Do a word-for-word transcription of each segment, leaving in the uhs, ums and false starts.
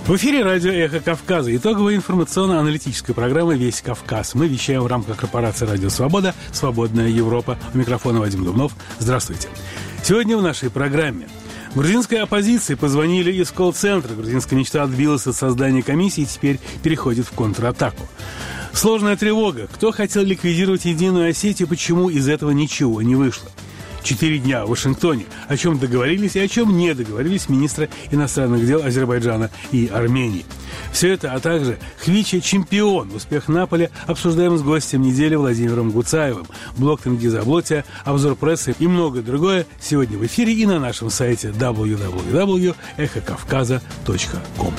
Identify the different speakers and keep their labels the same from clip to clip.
Speaker 1: В эфире радио «Эхо Кавказа». Итоговая информационно-аналитическая программа «Весь Кавказ». Мы вещаем в рамках корпорации «Радио Свобода», «Свободная Европа». У микрофона Вадим Дубнов. Здравствуйте. Сегодня в нашей программе. Грузинской оппозиции позвонили из колл-центра. Грузинская мечта отбилась от создания комиссии и теперь переходит в контратаку. Сложная тревога. Кто хотел ликвидировать Единую Осетию, почему из этого ничего не вышло? Четыре дня в Вашингтоне. О чем договорились и о чем не договорились министры иностранных дел Азербайджана и Армении. Все это, а также Хвича чемпион. Успех Наполя обсуждаем с гостем недели Владимиром Гуцаевым. Блог Тенгиза Аблотия, обзор прессы и многое другое сегодня в эфире и на нашем сайте дабл ю дабл ю дабл ю точка эхо кавказа точка ком.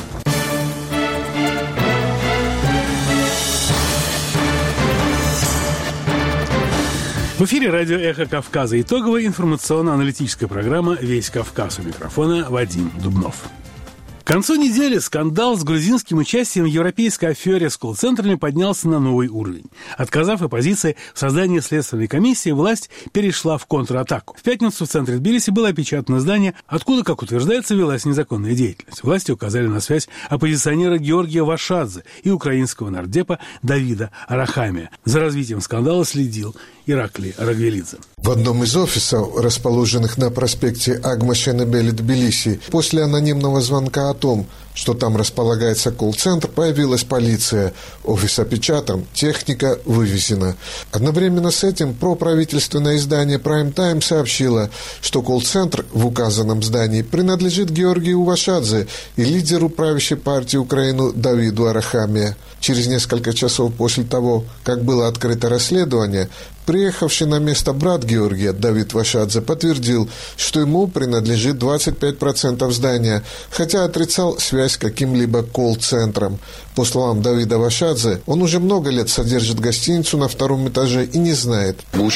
Speaker 1: В эфире радио «Эхо Кавказа». Итоговая информационно-аналитическая программа «Весь Кавказ». У микрофона Вадим Дубнов. К концу недели скандал с грузинским участием в европейской афере с колл-центрами поднялся на новый уровень. Отказав оппозиции в создании следственной комиссии, власть перешла в контратаку. В пятницу в центре Тбилиси было опечатано здание, откуда, как утверждается, велась незаконная деятельность. Власти указали на связь оппозиционера Георгия Вашадзе и украинского нардепа Давида Арахамия. За развитием скандала следил Ираклий Рагвелидзе.
Speaker 2: В одном из офисов, расположенных на проспекте Агма-Шенебели Тбилиси, после анонимного звонка о том, что там располагается колл-центр, появилась полиция. Офис опечатан, техника вывезена. Одновременно с этим проправительственное издание Prime Time сообщило, что колл-центр в указанном здании принадлежит Георгию Вашадзе и лидеру правящей партии Украины Давиду Арахамия. Через несколько часов после того, как было открыто расследование, приехавший на место брат Георгия, Давид Вашадзе, подтвердил, что ему принадлежит двадцать пять процентов здания, хотя отрицал связь с каким-либо колл-центром. По словам Давида Вашадзе, он уже много лет содержит гостиницу на втором этаже и не знает.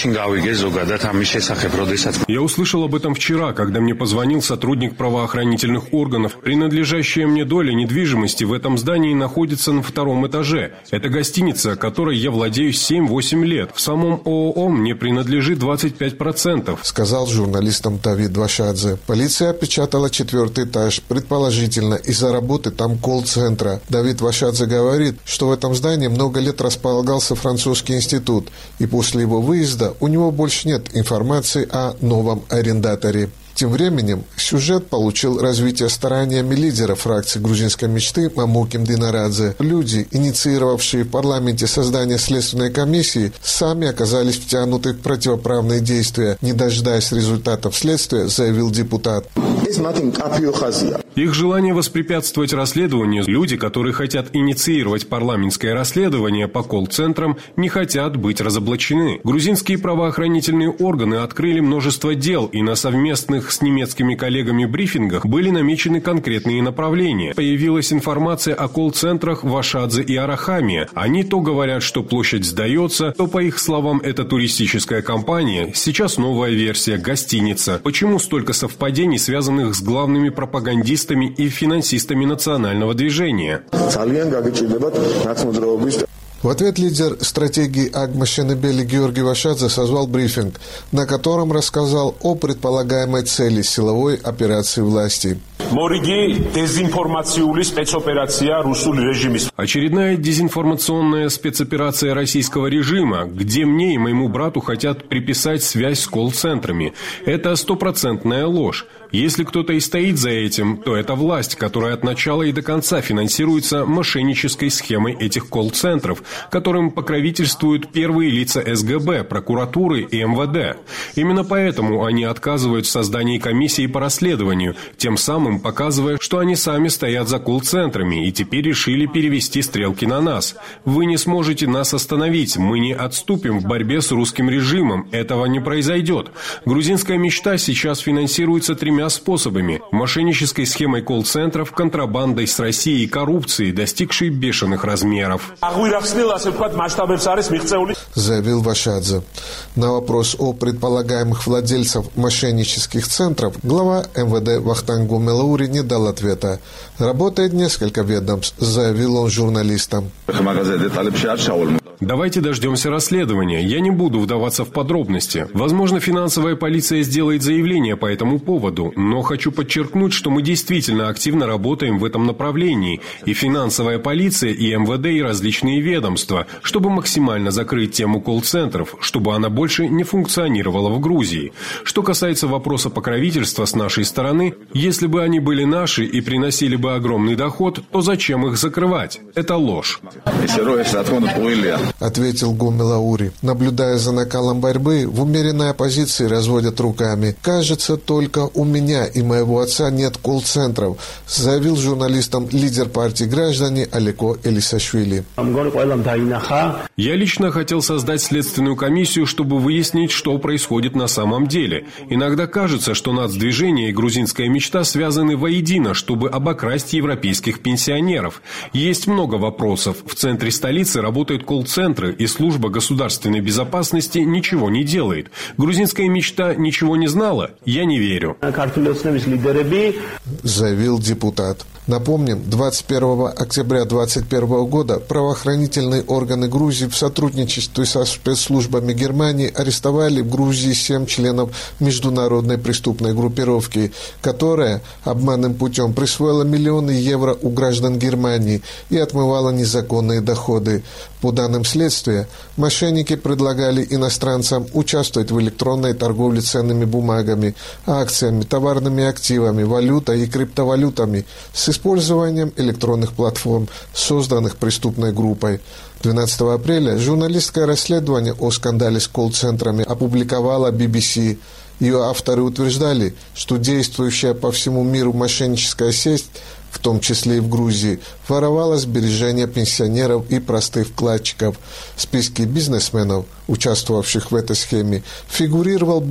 Speaker 3: Я услышал об этом вчера, когда мне позвонил сотрудник правоохранительных органов. Принадлежащая мне доля недвижимости в этом здании находится на втором этаже. Это гостиница, которой я владею семь-восемь лет. В самом ООО мне принадлежит двадцать пять процентов,
Speaker 2: сказал журналистам Давид Вашадзе. Полиция опечатала четвертый этаж, предположительно из-за работы там колл-центра. Давид Вашадзе говорит, что в этом здании много лет располагался французский институт, и после его выезда у него больше нет информации о новом арендаторе. Тем временем сюжет получил развитие стараниями лидера фракции грузинской мечты Мамуким Динарадзе. Люди, инициировавшие в парламенте создание следственной комиссии, сами оказались втянуты в противоправные действия. Не дожидаясь результатов следствия, заявил депутат.
Speaker 3: Их желание воспрепятствовать расследованию, люди, которые хотят инициировать парламентское расследование по колл-центрам, не хотят быть разоблачены. Грузинские правоохранительные органы открыли множество дел, и на совместных с немецкими коллегами брифингах были намечены конкретные направления. Появилась информация о колл-центрах Вашадзе и Арахамия. Они то говорят, что площадь сдается, то, по их словам, это туристическая компания. Сейчас новая версия – гостиница. Почему столько совпадений, связанных с главными пропагандистами и финансистами национального движения?
Speaker 2: В ответ лидер стратегии Агма-Шенебели Георгий Вашадзе созвал брифинг, на котором рассказал о предполагаемой цели силовой операции власти.
Speaker 3: Очередная дезинформационная спецоперация российского режима, где мне и моему брату хотят приписать связь с колл-центрами. Это стопроцентная ложь. Если кто-то и стоит за этим, то это власть, которая от начала и до конца финансируется мошеннической схемой этих колл-центров, которым покровительствуют первые лица эс гэ бэ, прокуратуры и эм вэ дэ. Именно поэтому они отказывают в создании комиссии по расследованию, тем самым показывая, что они сами стоят за колл-центрами и теперь решили перевести стрелки на нас. Вы не сможете нас остановить, мы не отступим в борьбе с русским режимом, этого не произойдет. Грузинская мечта сейчас финансируется тремя способами: мошеннической схемой колл-центров, контрабандой с Россией и коррупцией, достигшей бешеных размеров.
Speaker 2: Заявил Вашадзе. На вопрос о предполагаемых владельцев мошеннических центров глава эм вэ дэ Вахтанг Гумелаури не дал ответа. Работает несколько ведомств, заявил он журналистам.
Speaker 3: Давайте дождемся расследования. Я не буду вдаваться в подробности. Возможно, финансовая полиция сделает заявление по этому поводу. но хочу подчеркнуть, что мы действительно активно работаем в этом направлении. И финансовая полиция, и эм вэ дэ, и различные ведомства, чтобы максимально закрыть тему колл-центров, чтобы она больше не функционировала в Грузии. Что касается вопроса покровительства с нашей стороны, если бы они были наши и приносили бы огромный доход, то зачем их закрывать? Это ложь.
Speaker 2: Ответил Гуми Лаури. Наблюдая за накалом борьбы, в умеренной оппозиции разводят руками. «Кажется, только у меня и моего отца нет колл-центров», заявил журналистам лидер партии «Граждане» Алеко Элисашвили.
Speaker 3: Я лично хотел создать следственную комиссию, чтобы выяснить, что происходит на самом деле. Иногда кажется, что нацдвижение и грузинская мечта связаны воедино, чтобы обокрасть европейских пенсионеров. Есть много вопросов. В центре столицы работают колл-центры, и служба государственной безопасности ничего не делает. Грузинская мечта ничего не знала? Я не верю.
Speaker 2: Заявил депутат. Напомним, двадцать первого октября две тысячи двадцать первого года правоохранительные органы Грузии в сотрудничестве со спецслужбами Германии арестовали в Грузии семь членов международной преступной группировки, которая обманным путем присвоила миллионы евро у граждан Германии и отмывала незаконные доходы. По данным следствия, мошенники предлагали иностранцам участвовать в электронной торговле ценными бумагами, акциями, товарными активами, валютой и криптовалютами с использованием электронных платформ, созданных преступной группой. двенадцатого апреля журналистское расследование о скандале с колл-центрами опубликовала би би си. Ее авторы утверждали, что действующая по всему миру мошенническая сеть, в том числе и в Грузии, воровала сбережения пенсионеров и простых вкладчиков. В списке бизнесменов, участвовавших в этой схеме, фигурировал